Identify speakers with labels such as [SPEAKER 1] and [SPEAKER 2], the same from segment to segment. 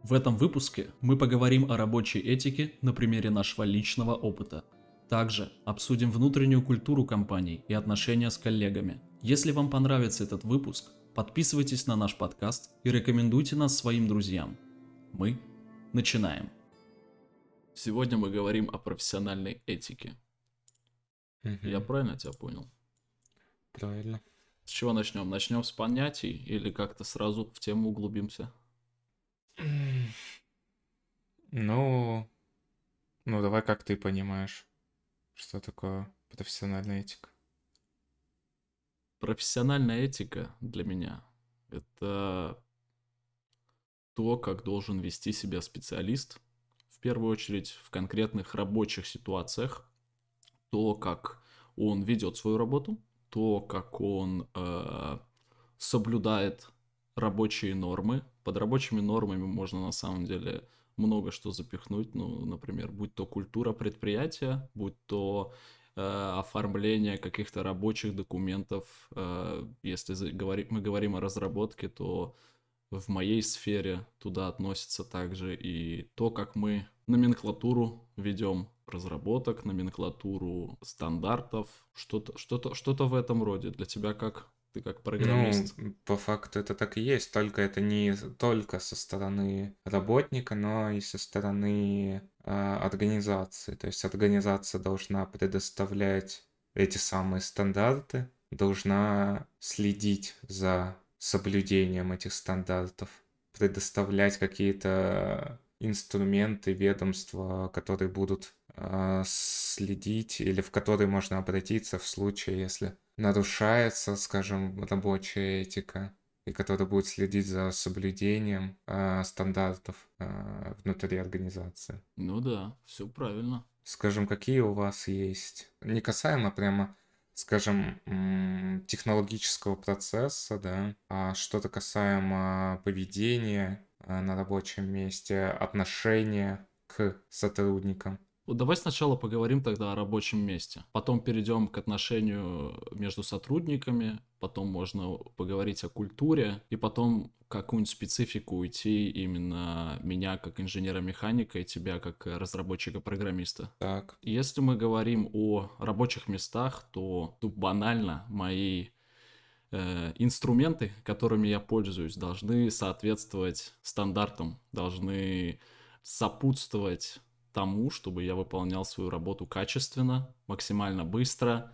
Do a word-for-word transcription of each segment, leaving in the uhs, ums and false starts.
[SPEAKER 1] В этом выпуске мы поговорим о рабочей этике на примере нашего личного опыта. Также обсудим внутреннюю культуру компаний и отношения с коллегами. Если вам понравится этот выпуск, подписывайтесь на наш подкаст и рекомендуйте нас своим друзьям. Мы начинаем. Сегодня мы говорим о профессиональной этике.
[SPEAKER 2] Мгм.
[SPEAKER 1] Я правильно тебя понял?
[SPEAKER 2] Правильно.
[SPEAKER 1] С чего начнем? Начнем с понятий или как-то сразу в тему углубимся?
[SPEAKER 2] Ну, ну давай, как ты понимаешь, что такое профессиональная этика?
[SPEAKER 1] Профессиональная этика для меня – это то, как должен вести себя специалист, в первую очередь в конкретных рабочих ситуациях, то, как он ведет свою работу, то, как он э, соблюдает рабочие нормы. Под рабочими нормами можно на самом деле много что запихнуть, ну, например, будь то культура предприятия, будь то э, оформление каких-то рабочих документов. Э, если за- говори- мы говорим о разработке, то в моей сфере туда относится также и то, как мы номенклатуру ведем разработок, номенклатуру стандартов, что-то, что-то, что-то в этом роде. Для тебя как? Ты как
[SPEAKER 2] Ну,
[SPEAKER 1] программист?
[SPEAKER 2] по факту это так и есть, только это не только со стороны работника, но и со стороны а, организации. То есть организация должна предоставлять эти самые стандарты, должна следить за соблюдением этих стандартов, предоставлять какие-то инструменты, ведомства, которые будут а, следить или в которые можно обратиться в случае, если нарушается, скажем, рабочая этика, и который будет следить за соблюдением а, стандартов а, внутри организации.
[SPEAKER 1] Ну да, все правильно.
[SPEAKER 2] Скажем, какие у вас есть, не касаемо прямо, скажем, м, технологического процесса, да, а что-то касаемо поведения а, на рабочем месте, отношения к сотрудникам.
[SPEAKER 1] Вот давай сначала поговорим тогда о рабочем месте. Потом перейдем к отношению между сотрудниками, потом можно поговорить о культуре, и потом какую-нибудь специфику уйти именно меня как инженера-механика и тебя как разработчика-программиста.
[SPEAKER 2] Так.
[SPEAKER 1] Если мы говорим о рабочих местах, то тут банально мои э, инструменты, которыми я пользуюсь, должны соответствовать стандартам, должны сопутствовать тому, чтобы я выполнял свою работу качественно, максимально быстро,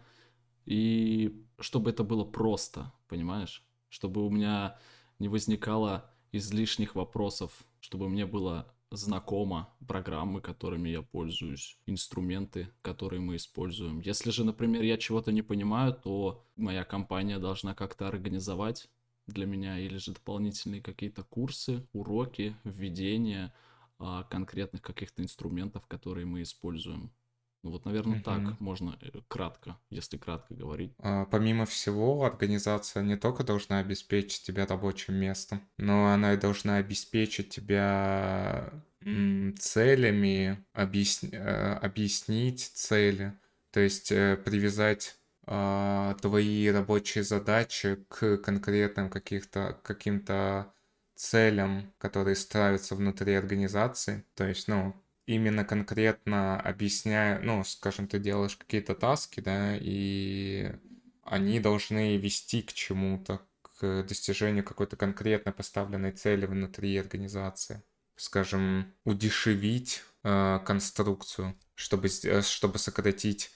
[SPEAKER 1] и чтобы это было просто, понимаешь? Чтобы у меня не возникало излишних вопросов, чтобы мне было знакомо программы, которыми я пользуюсь, инструменты, которые мы используем. Если же, например, я чего-то не понимаю, то моя компания должна как-то организовать для меня или же дополнительные какие-то курсы, уроки, введения а, конкретных каких-то инструментов, которые мы используем. Ну вот, наверное,
[SPEAKER 2] Мгм.
[SPEAKER 1] так можно э, кратко, если кратко говорить.
[SPEAKER 2] А, Помимо всего, организация не только должна обеспечить тебя рабочим местом, но она и должна обеспечить тебя м, целями, объясн- э, объяснить цели, то есть э, привязать а, твои рабочие задачи к конкретным каких-то каким-то целям, которые ставятся внутри организации. То есть, ну, именно конкретно объясняя, ну, скажем, ты делаешь какие-то таски, да, и они должны вести к чему-то, к достижению какой-то конкретно поставленной цели внутри организации. Скажем, удешевить э, конструкцию, чтобы, с- э, чтобы сократить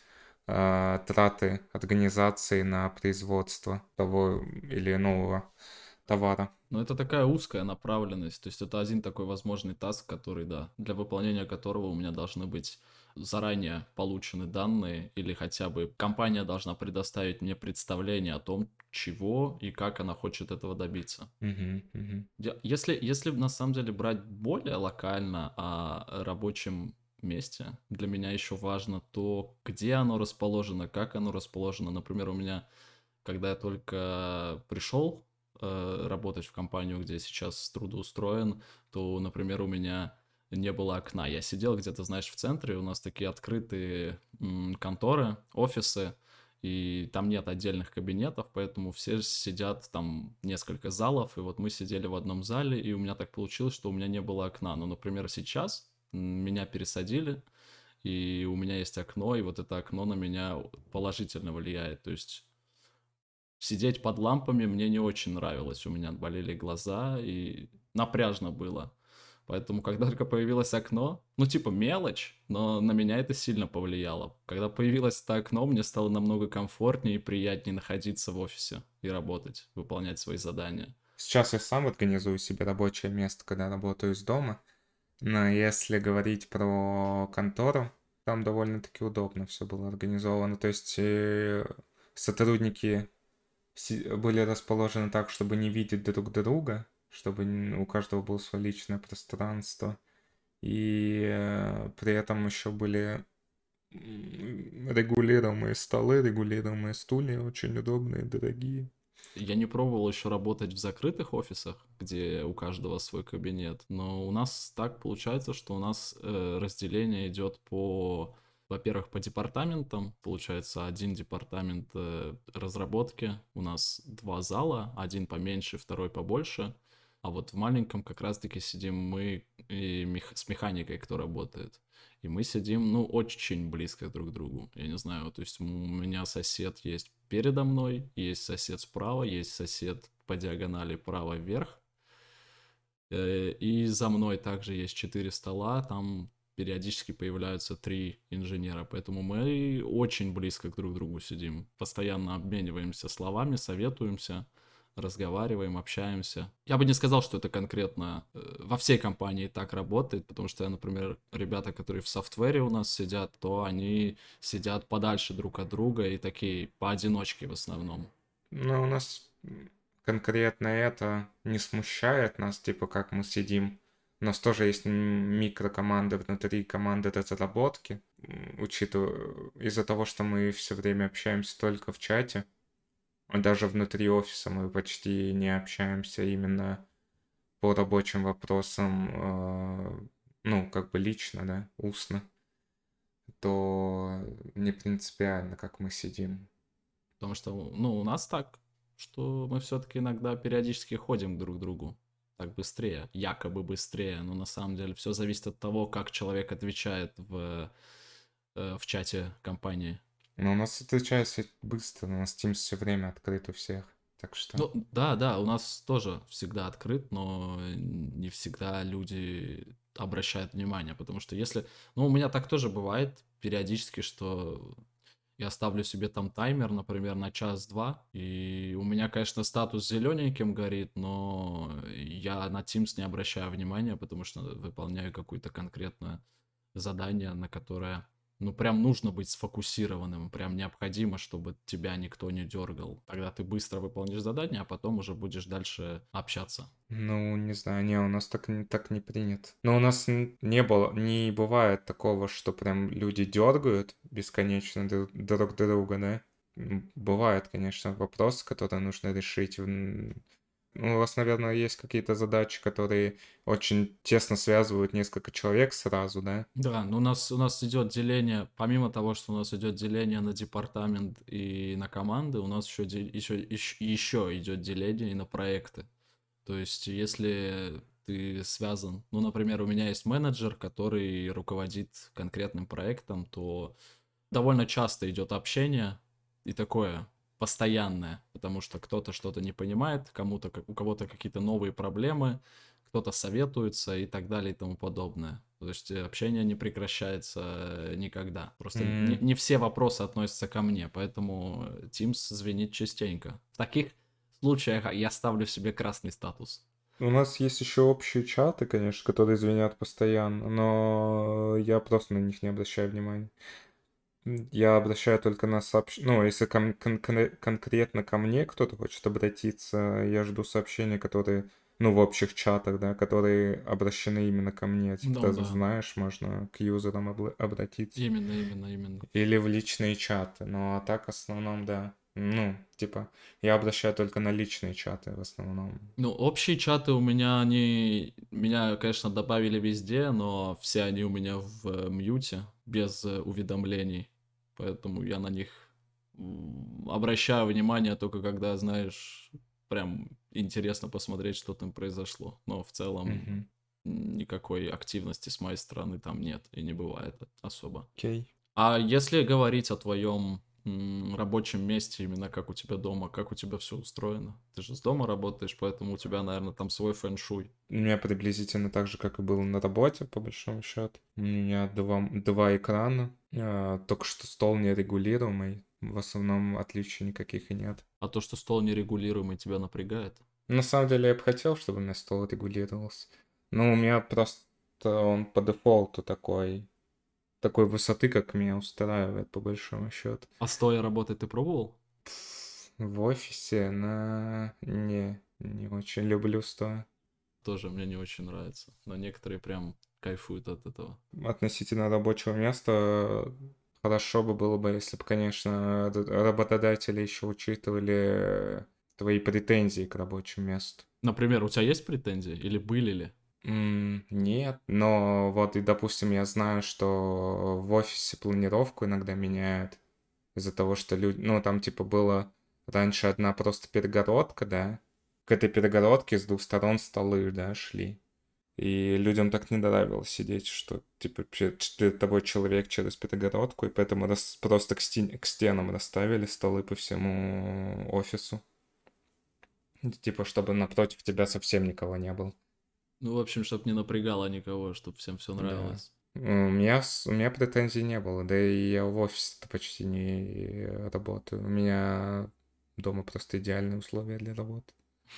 [SPEAKER 2] э, траты организации на производство того или иного товара.
[SPEAKER 1] Но это такая узкая направленность, то есть это один такой возможный таск, который, да, для выполнения которого у меня должны быть заранее получены данные, или хотя бы компания должна предоставить мне представление о том, чего и как она хочет этого добиться.
[SPEAKER 2] Мгм, мгм.
[SPEAKER 1] Я- Если, если на самом деле брать более локально о рабочем месте, для меня еще важно то, где оно расположено, как оно расположено. Например, у меня, когда я только пришел э, работать в компанию, где я сейчас трудоустроен, то, например, у меня не было окна. Я сидел где-то, знаешь, в центре, у нас такие открытые м, конторы, офисы, и там нет отдельных кабинетов, поэтому все сидят там несколько залов, и вот мы сидели в одном зале, и у меня так получилось, что у меня не было окна. Ну, например, сейчас меня пересадили, и у меня есть окно, и вот это окно на меня положительно влияет. То есть сидеть под лампами мне не очень нравилось, у меня болели глаза, и напряжно было. Поэтому, когда только появилось окно, ну, типа мелочь, но на меня это сильно повлияло. Когда появилось это окно, мне стало намного комфортнее и приятнее находиться в офисе и работать, выполнять свои задания.
[SPEAKER 2] Сейчас я сам организую себе рабочее место, когда работаю из дома. Но если говорить про контору, там довольно-таки удобно все было организовано. То есть э, сотрудники си- были расположены так, чтобы не видеть друг друга, чтобы н- у каждого было свое личное пространство. И э, при этом еще были м, регулируемые столы, регулируемые стулья, очень удобные, дорогие.
[SPEAKER 1] Я не пробовал еще работать в закрытых офисах, где у каждого свой кабинет, но у нас так получается, что у нас э, разделение идет по, во-первых, по департаментам. Получается, один департамент э, разработки, у нас два зала, один поменьше, второй побольше. А вот в маленьком как раз-таки сидим мы и мех- с механикой, кто работает. И мы сидим, ну, очень близко друг к другу. Я не знаю, то есть у меня сосед есть передо мной, есть сосед справа, есть сосед по диагонали право вверх. Э, И за мной также есть четыре стола, там периодически появляются три инженера, поэтому мы очень близко друг к другу сидим, постоянно обмениваемся словами, советуемся, разговариваем, общаемся. Я бы не сказал, что это конкретно э, во всей компании так работает, потому что, например, ребята, которые в софтвере у нас сидят, то они сидят подальше друг от друга и такие поодиночке в основном.
[SPEAKER 2] Но у нас конкретно это не смущает нас, типа как мы сидим. У нас тоже есть м- микрокоманды внутри команды разработки, м, учитывая из-за того, что мы все время общаемся только в чате, а даже внутри офиса мы почти не общаемся именно по рабочим вопросам, э, ну, как бы лично, да, устно, то не принципиально, как мы сидим.
[SPEAKER 1] Потому что, ну, у нас так, что мы все-таки иногда периодически ходим друг к другу. Так быстрее, якобы быстрее, но на самом деле все зависит от того, как человек отвечает в, э, в чате компании.
[SPEAKER 2] Но у нас отличается быстро, у нас Teams все время открыт у всех. Так что,
[SPEAKER 1] Ну, да, да, у нас тоже всегда открыт, но не всегда люди обращают внимание, потому что если... Ну, у меня так тоже бывает периодически, что я ставлю себе там таймер, например, на час-два, и у меня, конечно, статус зелененьким горит, но я на Teams не обращаю внимания, потому что выполняю какое-то конкретное задание, на которое, ну, прям нужно быть сфокусированным, прям необходимо, чтобы тебя никто не дергал. Тогда ты быстро выполнишь задание, а потом уже будешь дальше общаться.
[SPEAKER 2] ну, не знаю, не, у нас так, не- так не принято. Но у нас н- не было, не бывает такого, что прям люди дергают бесконечно друг, друг друга, да? М, Бывают, конечно, вопросы, которые нужно решить. М, Ну, у вас, наверное, есть какие-то задачи, которые очень тесно связывают несколько человек сразу, да?
[SPEAKER 1] Да, но у нас, у нас идет деление, помимо того, что у нас идет деление на департамент и на команды, у нас еще, еще, еще, еще идет деление и на проекты. То есть, если ты связан, ну, например, у меня есть менеджер, который руководит конкретным проектом, то довольно часто идет общение и такое постоянное, потому что кто-то что-то не понимает, кому-то, как- у кого-то какие-то новые проблемы, кто-то советуется и так далее и тому подобное. То есть э, общение не прекращается э, никогда. Просто не,
[SPEAKER 2] М,
[SPEAKER 1] не все вопросы относятся ко мне, поэтому э, Teams звенит частенько. В таких случаях я ставлю себе красный статус.
[SPEAKER 2] У нас есть еще общие чаты, конечно, которые звенят постоянно, но я просто на них не обращаю внимания. М, Я обращаю только на сообщения. Ну, если кон- кон- кон- конкретно ко мне кто-то хочет обратиться, я жду сообщения, которые, ну, в общих чатах, да, которые обращены именно ко мне. Типа,
[SPEAKER 1] Ну
[SPEAKER 2] ты
[SPEAKER 1] да,
[SPEAKER 2] знаешь, можно к юзерам обла- обратиться.
[SPEAKER 1] именно, именно, именно.
[SPEAKER 2] Или в личные чаты. Ну, а так в основном, да. Ну, типа, я обращаю только на личные чаты в основном.
[SPEAKER 1] Ну, общие чаты у меня, они... Меня, конечно, добавили везде, но все они у меня в э, мьюте, без э, уведомлений. Поэтому я на них м, обращаю внимание только когда, знаешь, прям интересно посмотреть, что там произошло. Но в целом
[SPEAKER 2] Мгм.
[SPEAKER 1] никакой активности с моей стороны там нет и не бывает особо.
[SPEAKER 2] Окей.
[SPEAKER 1] А если говорить о твоем м, рабочем месте, именно как у тебя дома, как у тебя все устроено? Ты же с дома работаешь, поэтому у тебя, наверное, там свой фэн-шуй.
[SPEAKER 2] У меня приблизительно так же, как и было на работе, по большому счету. У меня два, два экрана, а, только что стол нерегулируемый. В основном отличий никаких и нет.
[SPEAKER 1] А то, что стол нерегулируемый, тебя напрягает?
[SPEAKER 2] На самом деле я бы хотел, чтобы у меня стол регулировался. Но у меня просто он по дефолту такой, такой высоты, как меня устраивает, по большому счету.
[SPEAKER 1] А стоя работать ты пробовал?
[SPEAKER 2] В офисе на... Не, не очень люблю стоя.
[SPEAKER 1] Тоже мне не очень нравится. Но некоторые прям кайфуют от этого.
[SPEAKER 2] Относительно рабочего места хорошо бы было бы, если бы, конечно, р- работодатели еще учитывали твои претензии к рабочему месту.
[SPEAKER 1] Например, у тебя есть претензии? Или были ли?
[SPEAKER 2] М, Нет, но вот и, допустим, я знаю, что в офисе планировку иногда меняют из-за того, что люди, ну, там типа было раньше одна просто перегородка, да, к этой перегородке с двух сторон столы, да, шли. И людям так не нравилось сидеть, что типа че- перед тобой человек через перегородку, и поэтому рас- просто к, стен- к стенам расставили столы по всему офису. Типа, чтобы напротив тебя совсем никого не было.
[SPEAKER 1] Ну, в общем, чтобы не напрягало никого, чтобы всем все
[SPEAKER 2] Да.
[SPEAKER 1] нравилось.
[SPEAKER 2] У меня, с- у меня претензий не было, да и я в офисе-то почти не работаю. У меня дома просто идеальные условия для работы.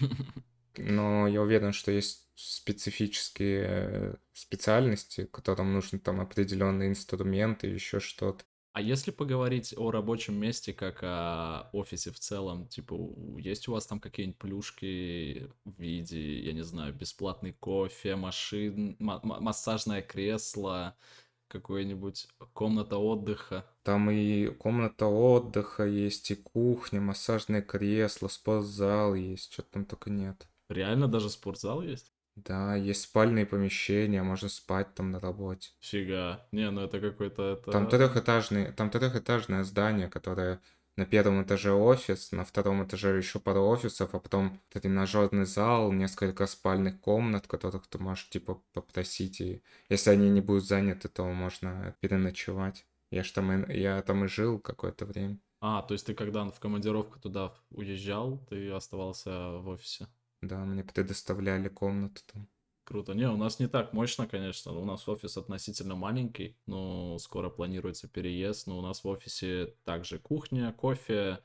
[SPEAKER 2] Но я уверен, что есть специфические э, специальности, которым нужны там определенные инструменты, еще что-то.
[SPEAKER 1] А если поговорить о рабочем месте как о офисе в целом, типа, у- есть у вас там какие-нибудь плюшки в виде, я не знаю, бесплатный кофе, машин, ма- ма- массажное кресло, какое-нибудь комната отдыха?
[SPEAKER 2] Там и комната отдыха есть, и кухня, массажное кресло, спортзал есть, что там только нет.
[SPEAKER 1] Реально даже спортзал есть?
[SPEAKER 2] Да, есть спальные помещения, можно спать там на работе.
[SPEAKER 1] Фига. Не, ну это какой-то
[SPEAKER 2] Там
[SPEAKER 1] это...
[SPEAKER 2] трехэтажный, там трехэтажное здание, которое на первом этаже офис, на втором этаже еще пару офисов, а потом тренажерный зал, несколько спальных комнат, которых ты можешь типа попросить, и если они не будут заняты, то можно переночевать. Я ж там и, я там и жил какое-то время.
[SPEAKER 1] А, то есть ты когда в командировку туда уезжал, ты оставался в офисе?
[SPEAKER 2] Да, мне предоставляли комнату там.
[SPEAKER 1] Круто. Не, у нас не так мощно, конечно. У нас офис относительно маленький, но скоро планируется переезд. Но у нас в офисе также кухня, кофе,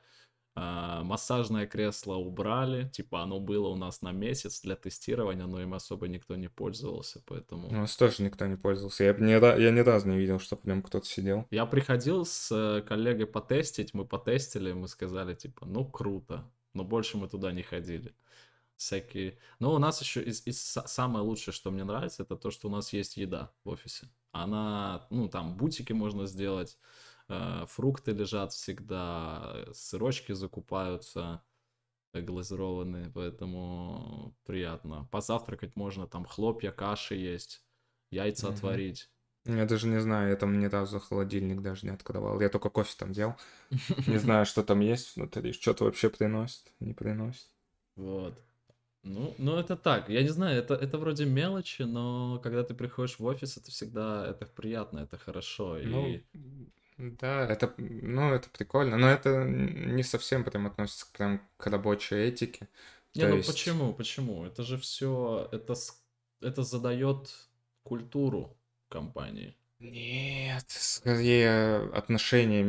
[SPEAKER 1] а, массажное кресло убрали. Типа оно было у нас на месяц для тестирования, но им особо никто не пользовался,
[SPEAKER 2] У
[SPEAKER 1] поэтому...
[SPEAKER 2] нас тоже никто не пользовался. Я, б ни, ра- я ни разу не видел, что в нем кто-то сидел.
[SPEAKER 1] Я приходил с э, коллегой потестить, мы потестили, мы сказали, типа, ну круто, но больше мы туда не ходили. Всякие. Но у нас еще из, из са- самое лучшее, что мне нравится, это то, что у нас есть еда в офисе. Она, ну, там бутики можно сделать, э, фрукты лежат всегда, э, сырочки закупаются э, глазированные, поэтому приятно. Позавтракать можно, там хлопья, каши есть, яйца
[SPEAKER 2] Мгм.
[SPEAKER 1] отварить.
[SPEAKER 2] Я даже не знаю, я там ни разу холодильник даже не открывал. Я только кофе там делал. Не знаю, что там есть внутри, что-то вообще приносит, не приносит.
[SPEAKER 1] Вот. Ну, ну это так, я не знаю, это, это вроде мелочи, но когда ты приходишь в офис, это всегда, это приятно, это хорошо,
[SPEAKER 2] Ну,
[SPEAKER 1] и...
[SPEAKER 2] да, это, ну, это прикольно, но это не совсем прям относится к, прям к рабочей этике.
[SPEAKER 1] Не,
[SPEAKER 2] То
[SPEAKER 1] ну
[SPEAKER 2] есть,
[SPEAKER 1] почему, почему? Это же все, это, с- это задает культуру компании.
[SPEAKER 2] нет, скорее отношения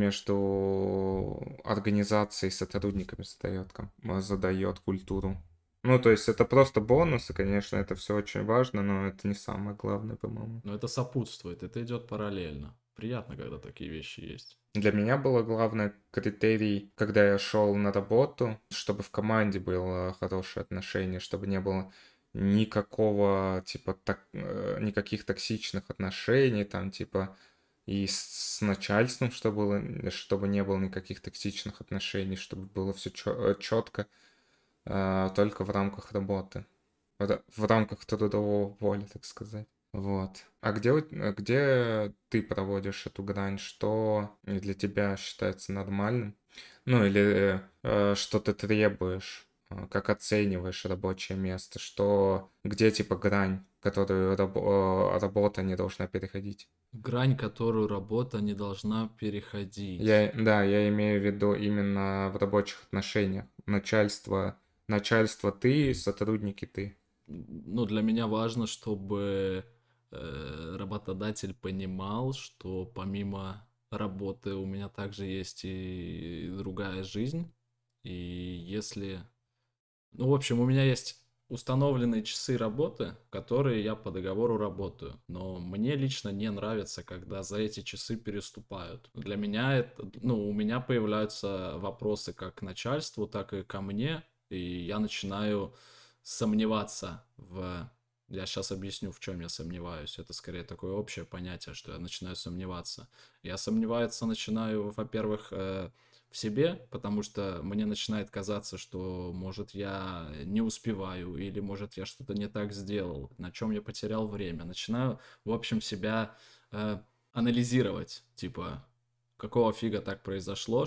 [SPEAKER 2] между организацией и сотрудниками задает, ком- задает культуру. Ну, то есть это просто бонусы, конечно, это все очень важно, но это не самое главное, по-моему.
[SPEAKER 1] Но это сопутствует, это идет параллельно. Приятно, когда такие вещи есть.
[SPEAKER 2] Для меня было главное критерий, когда я шел на работу, чтобы в команде было хорошее отношение, чтобы не было никакого, типа, так, э, никаких токсичных отношений, там, типа, и с, с начальством, чтобы было, чтобы не было никаких токсичных отношений, чтобы было все четко, только в рамках работы, в, ра- в рамках трудового поля, так сказать. Вот. А где, у- а где ты проводишь эту грань? Что для тебя считается нормальным? Ну, или э, что ты требуешь? Э, Как оцениваешь рабочее место? Что, где типа грань, которую рабо- э, работа не должна переходить?
[SPEAKER 1] Грань, которую работа не должна переходить.
[SPEAKER 2] Я, да, я имею в виду именно в рабочих отношениях. Начальство, начальство ты, сотрудники ты.
[SPEAKER 1] Ну, для меня важно, чтобы э, работодатель понимал, что помимо работы у меня также есть и другая жизнь. И если... Ну, в общем, у меня есть установленные часы работы, которые я по договору работаю. Но мне лично не нравится, когда за эти часы переступают. Для меня это... Ну, у меня появляются вопросы как к начальству, так и ко мне. И я начинаю сомневаться в... Я сейчас объясню, в чем я сомневаюсь. Это скорее такое общее понятие, что я начинаю сомневаться. Я сомневаться начинаю, во-первых, э, в себе, потому что мне начинает казаться, что, может, я не успеваю, или, может, я что-то не так сделал, на чем я потерял время. Начинаю, в общем, себя э, анализировать, типа, какого фига так произошло,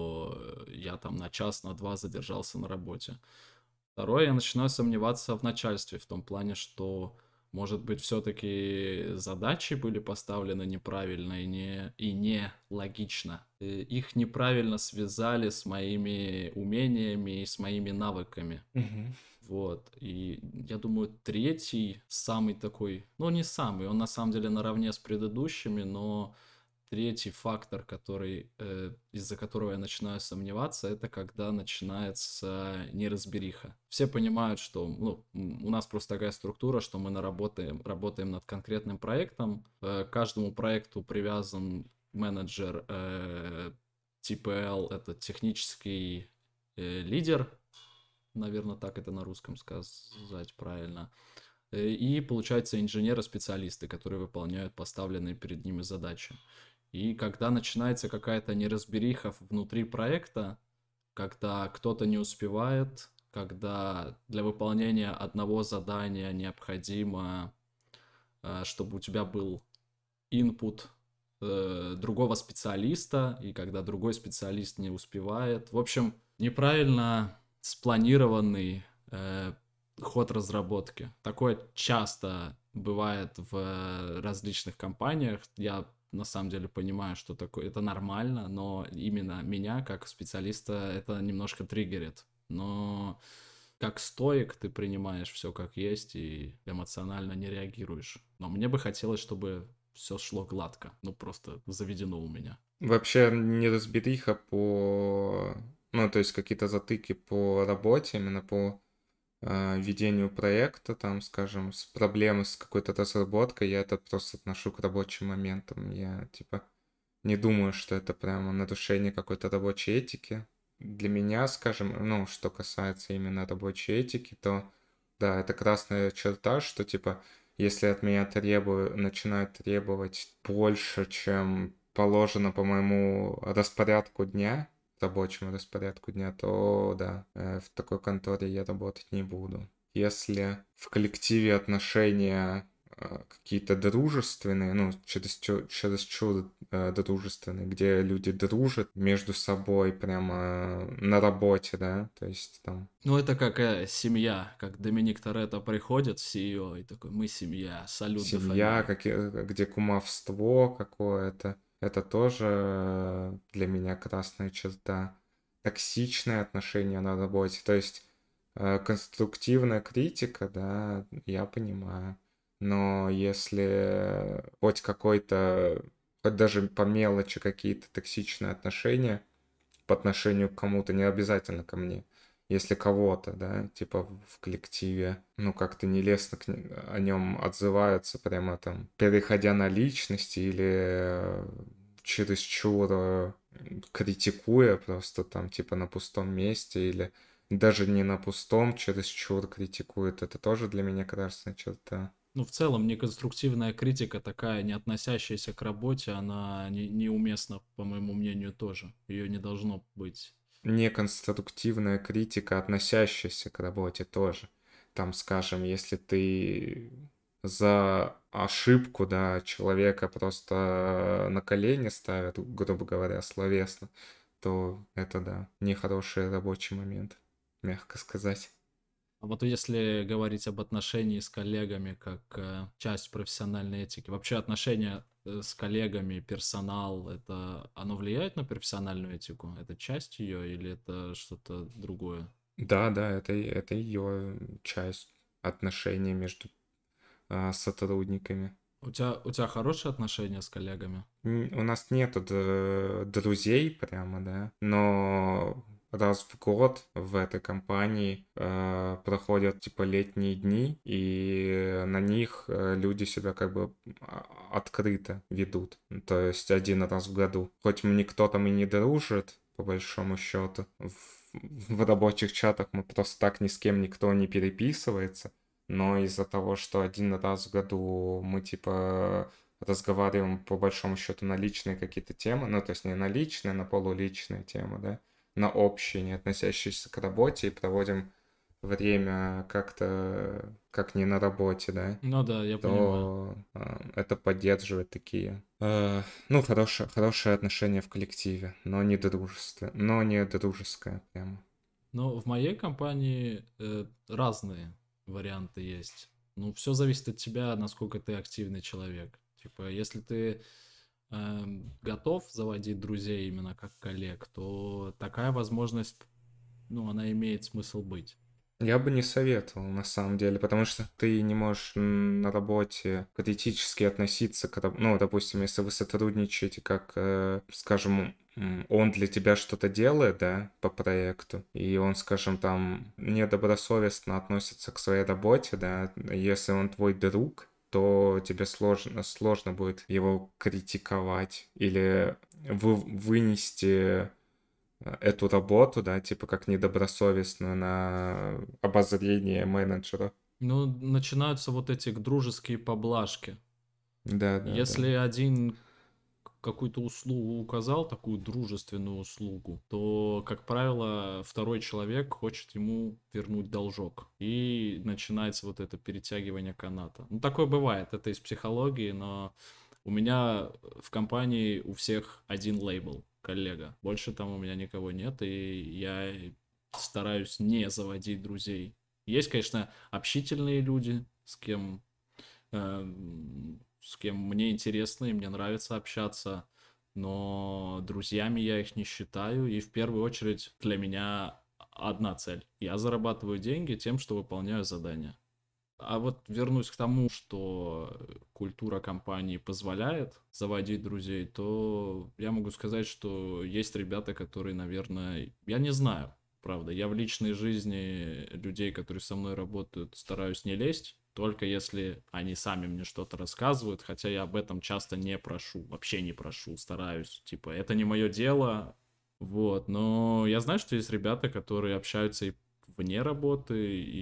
[SPEAKER 1] что я там на час, на два задержался на работе. Второе, я начинаю сомневаться в начальстве, в том плане, что, может быть, все-таки задачи были поставлены неправильно и не, и не логично. Э, Их неправильно связали с моими умениями и с моими навыками.
[SPEAKER 2] Мгм.
[SPEAKER 1] Вот. И я думаю, третий, самый такой, ну не самый, он на самом деле наравне с предыдущими, но третий фактор, который, э, из-за которого я начинаю сомневаться, это когда начинается неразбериха. Все понимают, что ну, м, у нас просто такая структура, что мы наработаем, работаем над конкретным проектом. Э, к каждому проекту привязан менеджер э, ти пи эл, это технический э, лидер, наверное, так это на русском сказать правильно. Э, И, получается, инженеры-специалисты, которые выполняют поставленные перед ними задачи. И когда начинается какая-то неразбериха внутри проекта, когда кто-то не успевает, когда для выполнения одного задания необходимо, э, чтобы у тебя был input э, другого специалиста, и когда другой специалист не успевает. В общем, неправильно спланированный э, ход разработки. Такое часто бывает в различных компаниях. Я на самом деле понимаю, что такое, это нормально, но именно меня, как специалиста, это немножко триггерит. Но как стоик ты принимаешь все как есть и эмоционально не реагируешь. Но мне бы хотелось, чтобы все шло гладко. Ну, просто заведено у меня.
[SPEAKER 2] Вообще неразбериха по... Ну, то есть какие-то затыки по работе, именно по а, ведению проекта, там, скажем, с проблемы с какой-то разработкой, я это просто отношу к рабочим моментам. Я, типа, не думаю, что это прямо нарушение какой-то рабочей этики. Для меня, скажем, ну, что касается именно рабочей этики, то, да, это красная черта, что, типа, если от меня требую, начинают требовать больше, чем положено по моему распорядку дня, рабочему распорядку дня, то, да, э, в такой конторе я работать не буду. Если в коллективе отношения э, какие-то дружественные, ну, чересчур, чересчур э, дружественные, где люди дружат между собой прямо на работе, да, то есть там
[SPEAKER 1] Ну, это как э, семья, как Доминик Торетто приходит, си и о, и такой, мы семья, салют де
[SPEAKER 2] семья,
[SPEAKER 1] фамилия.
[SPEAKER 2] какие- где кумовство какое-то, это тоже э, для меня красная черта. Токсичные отношения на работе, то есть э, конструктивная критика, да, я понимаю. Но если хоть какой-то, хоть даже по мелочи какие-то токсичные отношения по отношению к кому-то, не обязательно ко мне, если кого-то, да, типа в коллективе, ну, как-то нелестно к ним- о нем отзываются, прямо там, переходя на личности или э, чересчур э, критикуя просто там, типа на пустом месте или даже не на пустом, чересчур критикует, это тоже для меня красная черта.
[SPEAKER 1] Ну, в целом, неконструктивная критика, такая, не относящаяся к работе, она не, неуместна, по моему мнению, тоже. Ее не должно быть.
[SPEAKER 2] Неконструктивная критика, относящаяся к работе тоже. Там, скажем, если ты за ошибку, да, человека просто на колени ставят, грубо говоря, словесно, то это, да, нехороший рабочий момент, мягко сказать.
[SPEAKER 1] А вот если говорить об отношении с коллегами как э, часть профессиональной этики, вообще отношения э, с коллегами, персонал, это оно влияет на профессиональную этику? Это часть ее или это что-то другое?
[SPEAKER 2] Да, да, это, и- это ее часть отношений между а, сотрудниками.
[SPEAKER 1] У тебя, у тебя хорошие отношения с коллегами?
[SPEAKER 2] Н- У нас нету д- друзей прямо, да, но раз в год в этой компании э, проходят типа летние дни, и на них э, люди себя как бы а, открыто ведут. То есть один раз в году. Хоть никто там и не дружит, по большому счету, в, в рабочих чатах мы просто так ни с кем никто не переписывается, но из-за того, что один раз в году мы типа разговариваем по большому счету на личные какие-то темы, ну, то есть не на личные, на полуличные темы, да, на общие, не относящиеся к работе, и проводим время как-то, как не на работе, да,
[SPEAKER 1] Ну да, я понимаю.
[SPEAKER 2] то э, это поддерживает такие, э, ну, хорошее, хорошее отношение в коллективе, но не дружество, но не дружеское прямо.
[SPEAKER 1] Но в моей компании э, разные варианты есть. Ну, все зависит от тебя, насколько ты активный человек. Типа, если ты эм, готов заводить друзей именно как коллег, то такая возможность, ну, она имеет смысл быть.
[SPEAKER 2] Я бы не советовал, на самом деле, потому что ты не можешь м, на работе критически относиться к, раб- ну, допустим, если вы сотрудничаете, как, э, скажем, м, он для тебя что-то делает, да, по проекту, и он, скажем, там недобросовестно относится к своей работе, да, если он твой друг, то тебе сложно, сложно будет его критиковать или вы, вынести э, эту работу, да, типа как недобросовестную на обозрение менеджера.
[SPEAKER 1] Ну, начинаются вот эти дружеские поблажки.
[SPEAKER 2] Да, да, да.
[SPEAKER 1] Если один какую-то услугу указал, такую дружественную услугу, то, как правило, второй человек хочет ему вернуть должок. И начинается вот это перетягивание каната. Ну, такое бывает, это из психологии, но у меня в компании у всех один лейбл, коллега. Больше там у меня никого нет, и я стараюсь не заводить друзей. Есть, конечно, общительные люди, с кем эм, с кем мне интересно и мне нравится общаться, но друзьями я их не считаю, и в первую очередь для меня одна цель. Я зарабатываю деньги тем, что выполняю задания. А вот вернусь к тому, что культура компании позволяет заводить друзей, то я могу сказать, что есть ребята, которые, наверное, я не знаю, правда, я в личной жизни людей, которые со мной работают, стараюсь не лезть, только если они сами мне что-то рассказывают, хотя я об этом часто не прошу, вообще не прошу, стараюсь, типа, это не мое дело, вот, но я знаю, что есть ребята, которые общаются и вне работы,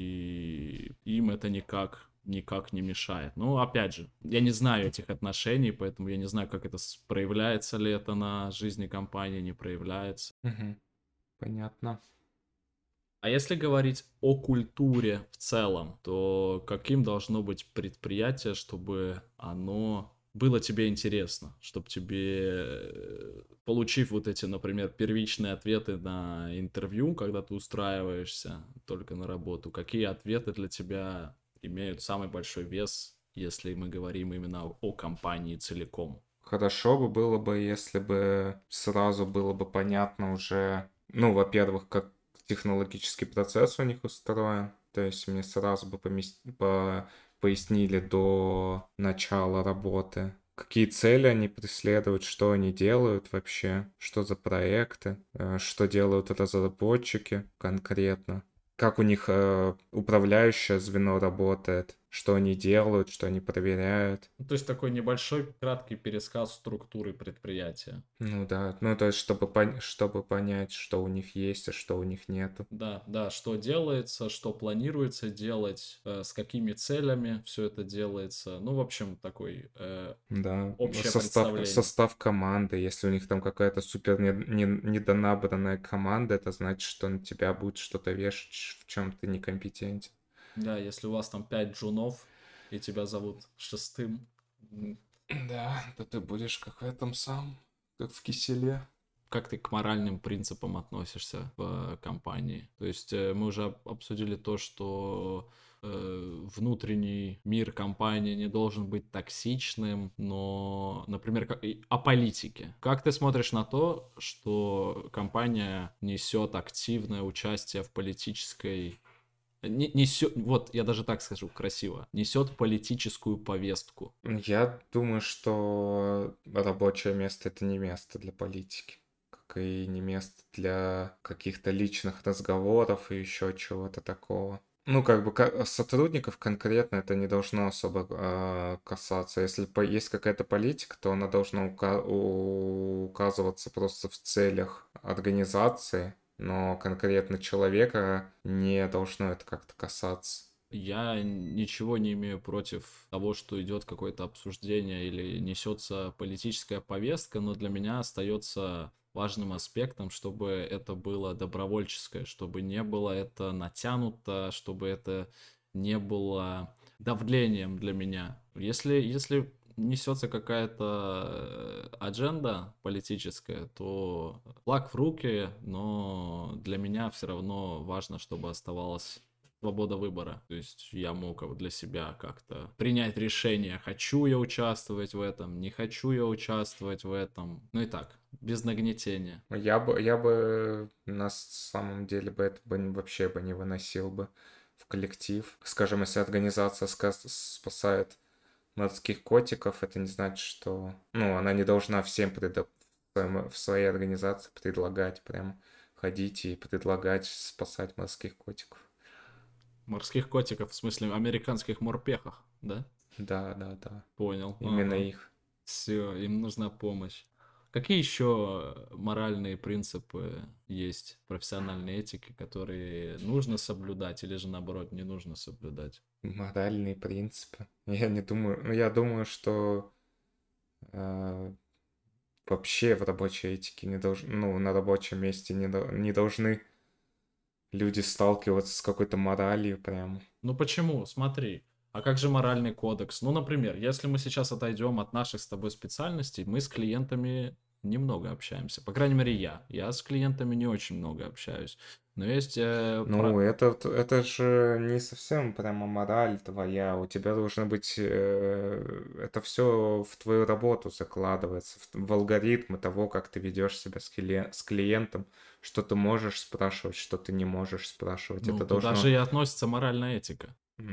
[SPEAKER 1] и им это никак никак не мешает. Но опять же, я не знаю этих отношений, поэтому я не знаю, как это с- проявляется ли это на жизни компании, не проявляется.
[SPEAKER 2] Мгм. Понятно.
[SPEAKER 1] А если говорить о культуре в целом, то каким должно быть предприятие, чтобы оно было тебе интересно, чтобы тебе, э, получив вот эти, например, первичные ответы на интервью, когда ты устраиваешься только на работу, какие ответы для тебя имеют самый большой вес, если мы говорим именно о, о компании целиком?
[SPEAKER 2] Хорошо бы было бы, если бы сразу было бы понятно уже, ну, во-первых, как технологический процесс у них устроен, то есть мне сразу бы помес- по- пояснили до начала работы, какие цели они преследуют, что они делают вообще, что за проекты, э, что делают разработчики конкретно, как у них э, управляющее звено работает, что они делают, что они проверяют.
[SPEAKER 1] Ну, то есть такой небольшой краткий пересказ структуры предприятия.
[SPEAKER 2] Ну да, ну то есть, чтобы, пон- чтобы понять, что у них есть, а что у них нету.
[SPEAKER 1] Да, да, что делается, что планируется делать, э, с какими целями все это делается. Ну, в общем, такой э,
[SPEAKER 2] Да,
[SPEAKER 1] общее
[SPEAKER 2] состав,
[SPEAKER 1] представление.
[SPEAKER 2] состав команды, если у них там какая-то супер не, не- недонабранная команда, это значит, что на тебя будет что-то вешать, в чем ты некомпетентен.
[SPEAKER 1] Да, если у вас там пять джунов. и тебя зовут шестым.
[SPEAKER 2] Да, то ты будешь как в этом сам, как в киселе.
[SPEAKER 1] Как ты к моральным принципам относишься в компании? То есть э, мы уже об- обсудили то, что э, внутренний мир компании не должен быть токсичным, но, например, как- и о политике. Как ты смотришь на то, что компания несет активное участие в политической... Не, несет, вот я даже так скажу красиво, несет политическую повестку.
[SPEAKER 2] Я думаю, что рабочее место это не место для политики, как и не место для каких-то личных разговоров и еще чего-то такого. Ну, как бы ка- сотрудников конкретно это не должно особо а, касаться. Если по- есть какая-то политика, то она должна ука- у- указываться просто в целях организации, но конкретно человека не должно это как-то касаться.
[SPEAKER 1] Я ничего не имею против того, что идет какое-то обсуждение или несется политическая повестка, но для меня остается важным аспектом, чтобы это было добровольческое, чтобы не было это натянуто, чтобы это не было давлением для меня. Если, если несется какая-то э, адженда политическая, то флаг в руки, но для меня все равно важно, чтобы оставалось свобода выбора. То есть я мог вот для себя как-то принять решение, хочу я участвовать в этом, не хочу я участвовать в этом. Ну и так, без нагнетения.
[SPEAKER 2] Я бы, я бы на самом деле бы это бы вообще бы не выносил бы в коллектив. Скажем, если организация ска- спасает морских котиков, это не значит, что... Ну, она не должна всем преда- в своем- в своей организации предлагать прям ходить и предлагать спасать морских котиков.
[SPEAKER 1] Морских котиков, в смысле американских морпехов, да?
[SPEAKER 2] Да, да, да.
[SPEAKER 1] Понял.
[SPEAKER 2] Именно
[SPEAKER 1] Ага.
[SPEAKER 2] их.
[SPEAKER 1] Все, им нужна помощь. Какие еще моральные принципы есть в профессиональной этике, которые нужно соблюдать или же наоборот не нужно соблюдать?
[SPEAKER 2] Моральные принципы. Я не думаю... Ну, я думаю, что э, вообще в рабочей этике не должны, ну, на рабочем месте не, до- не должны люди сталкиваться с какой-то моралью прям.
[SPEAKER 1] Ну почему? Смотри. А как же моральный кодекс? Ну, например, если мы сейчас отойдем от наших с тобой специальностей, мы с клиентами немного общаемся. По крайней мере, я. Я с клиентами не очень много общаюсь. Но есть... э,
[SPEAKER 2] Ну,
[SPEAKER 1] про-
[SPEAKER 2] это, т- это же не совсем прямо мораль твоя. У тебя должно быть... э, это все в твою работу закладывается, в, в алгоритмы того, как ты ведешь себя с, клиен- с клиентом, что ты можешь спрашивать, что ты не можешь спрашивать.
[SPEAKER 1] Ну,
[SPEAKER 2] Это
[SPEAKER 1] туда же
[SPEAKER 2] должно...
[SPEAKER 1] и относится моральная этика.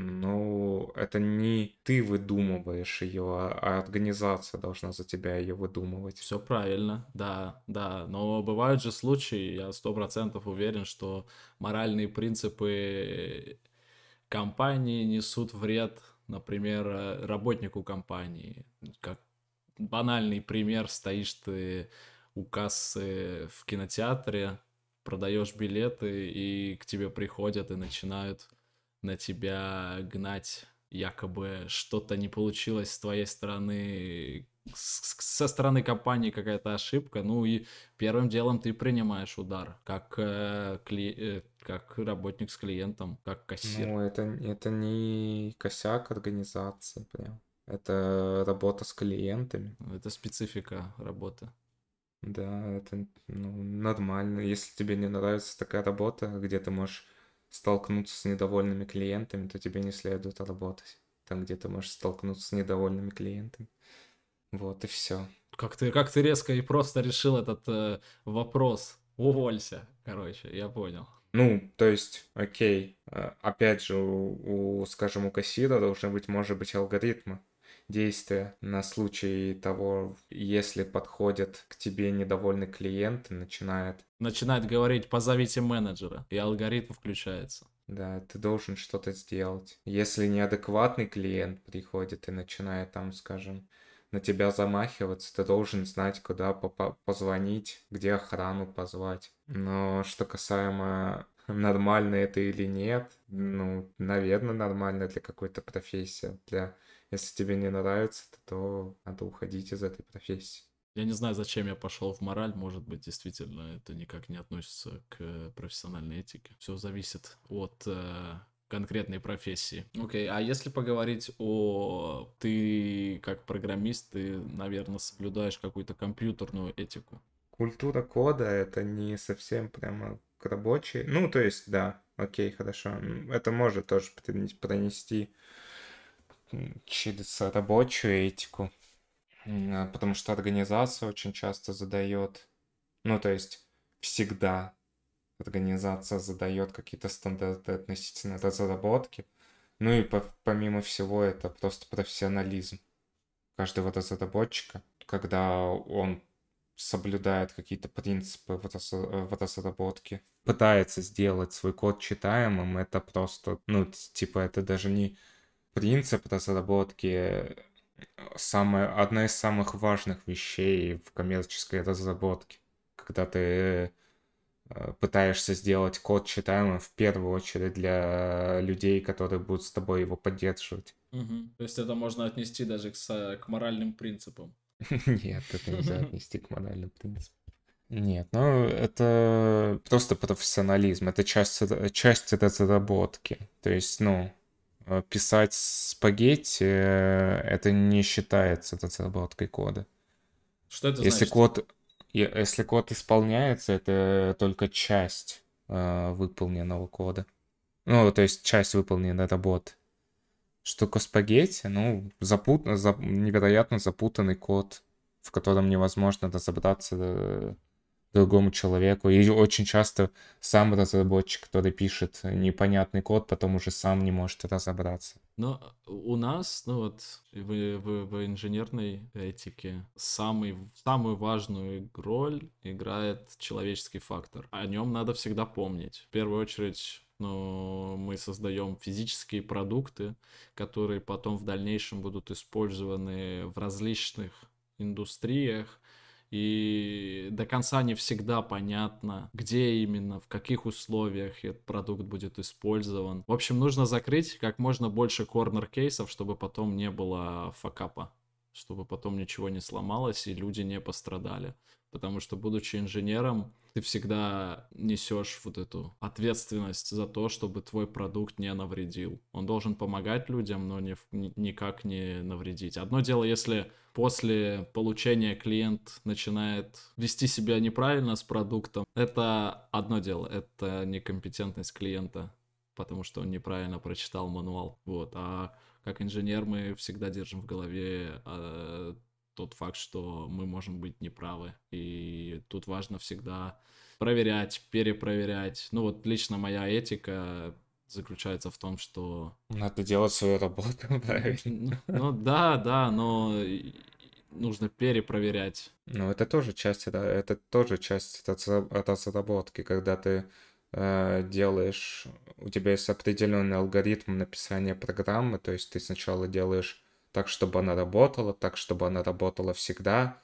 [SPEAKER 2] Ну, это не ты выдумываешь ее, а а организация должна за тебя ее выдумывать.
[SPEAKER 1] Все правильно, да, да. Но бывают же случаи, я сто процентов уверен, что моральные принципы компании несут вред, например, э, работнику компании. Как банальный пример, стоишь ты у кассы в кинотеатре, продаешь билеты, и к тебе приходят и начинают на тебя гнать, якобы что-то не получилось с твоей стороны, с- с- со стороны компании какая-то ошибка, ну и первым делом ты принимаешь удар, как, э, кли- э, как работник с клиентом, как кассир.
[SPEAKER 2] Ну, это, это не косяк организации прям. Это работа с клиентами.
[SPEAKER 1] Это специфика работы.
[SPEAKER 2] Да, это ну, нормально. Если тебе не нравится такая работа, где ты можешь столкнуться с недовольными клиентами, то тебе не следует работать. Там, где ты можешь столкнуться с недовольными клиентами. Вот и все.
[SPEAKER 1] Как ты, как ты резко и просто решил этот э, вопрос. Уволься, короче, я понял.
[SPEAKER 2] Ну, то есть, окей, э, опять же, у, у, скажем, у кассира должны быть, может быть, алгоритмы действия на случай того, если подходит к тебе недовольный клиент и начинает,
[SPEAKER 1] Начинает говорить, позовите менеджера, и алгоритм включается.
[SPEAKER 2] да, ты должен что-то сделать. Если неадекватный клиент приходит и начинает там, скажем, на тебя замахиваться, ты должен знать, куда попа- позвонить, где охрану позвать. Но что касаемо нормально это или нет, ну, наверное, нормально для какой-то профессии. Для... Если тебе не нравится, то, то надо уходить из этой профессии.
[SPEAKER 1] Я не знаю, зачем я пошел в мораль, может быть, действительно это никак не относится к профессиональной этике. Все зависит от э, конкретной профессии. Окей, а если поговорить о... Ты как программист, ты, наверное, соблюдаешь какую-то компьютерную этику.
[SPEAKER 2] Культура кода — это не совсем прямо к рабочей. Ну, то есть, да, окей, хорошо. М, Это может тоже принес- пронести м, через рабочую этику. М, а, Потому что организация очень часто задает, ну, то есть всегда организация задает какие-то стандарты относительно разработки. Ну и по- помимо всего это просто профессионализм каждого разработчика, когда он соблюдает какие-то принципы в, раз- в разработке, пытается сделать свой код читаемым, это просто, ну, т- типа, это даже не принцип разработки, э, самая, одна из самых важных вещей в коммерческой разработке, когда ты э, пытаешься сделать код читаемым в первую очередь для людей, которые будут с тобой его поддерживать.
[SPEAKER 1] Мгм. То есть это можно отнести даже к, со- к моральным принципам.
[SPEAKER 2] Нет, это нельзя отнести к моральным принципам. Нет, ну это просто профессионализм, это часть, р- часть разработки. То есть, ну, э, писать спагетти, э, это не считается разработкой кода.
[SPEAKER 1] Что это
[SPEAKER 2] Если
[SPEAKER 1] значит?
[SPEAKER 2] код, е- если код исполняется, это только часть э, выполненного кода. Ну, то есть часть выполненной работы. Штука спагетти, ну, запут... за- невероятно запутанный код, в котором невозможно разобраться э, другому человеку. И очень часто сам разработчик, который пишет непонятный код, потом уже сам не может разобраться.
[SPEAKER 1] Но у нас, ну вот, в, в, в инженерной этике самый, самую важную роль играет человеческий фактор. О нем надо всегда помнить. В первую очередь, ну, мы создаем физические продукты, которые потом в дальнейшем будут использованы в различных индустриях, и до конца не всегда понятно, где именно, в каких условиях этот продукт будет использован. В общем, нужно закрыть как можно больше корнер-кейсов, чтобы потом не было факапа, чтобы потом ничего не сломалось и люди не пострадали. Потому что, будучи инженером, ты всегда несешь вот эту ответственность за то, чтобы твой продукт не навредил. Он должен помогать людям, но не, в- ни- никак не навредить. Одно дело, если после получения клиент начинает вести себя неправильно с продуктом, это одно дело, это некомпетентность клиента, потому что он неправильно прочитал мануал. Вот. А как инженер мы всегда держим в голове э, тот факт, что мы можем быть неправы. И тут важно всегда проверять, перепроверять. Ну вот лично моя этика заключается в том, что
[SPEAKER 2] Надо делать свою работу
[SPEAKER 1] Н-
[SPEAKER 2] правильно.
[SPEAKER 1] н- ну да, да, но и- нужно перепроверять.
[SPEAKER 2] Ну, это тоже часть, это, это тоже часть разра- разработки, когда ты э, делаешь, у тебя есть определенный алгоритм написания программы, то есть ты сначала делаешь так, чтобы она работала, так, чтобы она работала всегда,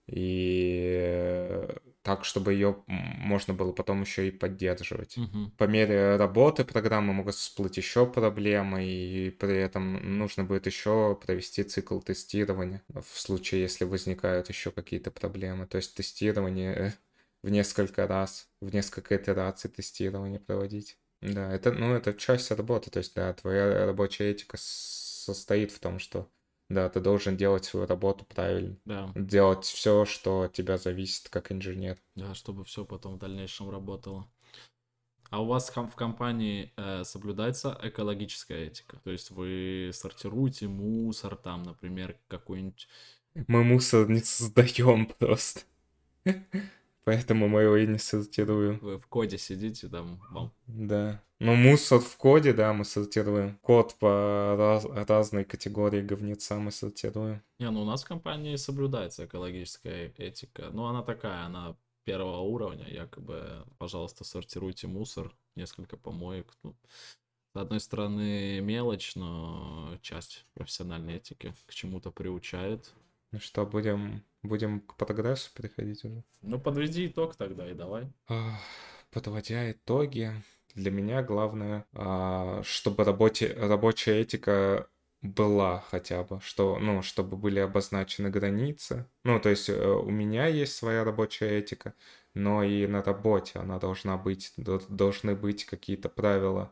[SPEAKER 2] и э, так, чтобы ее можно было потом еще и поддерживать.
[SPEAKER 1] Мгм.
[SPEAKER 2] По мере работы программы могут всплыть еще проблемы, и при этом нужно будет еще провести цикл тестирования в случае, если возникают еще какие-то проблемы. То есть тестирование э, в несколько раз, в несколько итераций тестирования проводить. Да, это, ну, это часть работы. То есть, да, твоя рабочая этика с- состоит в том, что, да, ты должен делать свою работу правильно.
[SPEAKER 1] Да,
[SPEAKER 2] Делать все, что от тебя зависит как инженер.
[SPEAKER 1] да, чтобы все потом в дальнейшем работало. А у вас ком- в компании э, соблюдается экологическая этика? То есть вы сортируете мусор, там, например, какой-нибудь...
[SPEAKER 2] Мы мусор не создаем просто. Поэтому мы его и не сортируем.
[SPEAKER 1] Вы в коде сидите, там, вам...
[SPEAKER 2] Да. Но мусор в коде, да, мы сортируем. Код по раз- разной категории говнеца мы сортируем.
[SPEAKER 1] Не, ну у нас в компании соблюдается экологическая этика. Ну, она такая, она первого уровня, якобы, пожалуйста, сортируйте мусор, несколько помоек. Ну, с одной стороны, мелочь, но часть профессиональной этики к чему-то приучает.
[SPEAKER 2] Ну что, будем, будем к прогрессу переходить уже?
[SPEAKER 1] Ну, подведи итог тогда и давай.
[SPEAKER 2] Ах, Подводя итоги, для меня главное, а, чтобы работе, рабочая этика была хотя бы, что, ну, чтобы были обозначены границы. Ну, то есть э, у меня есть своя рабочая этика, но и на работе она должна быть, до- должны быть какие-то правила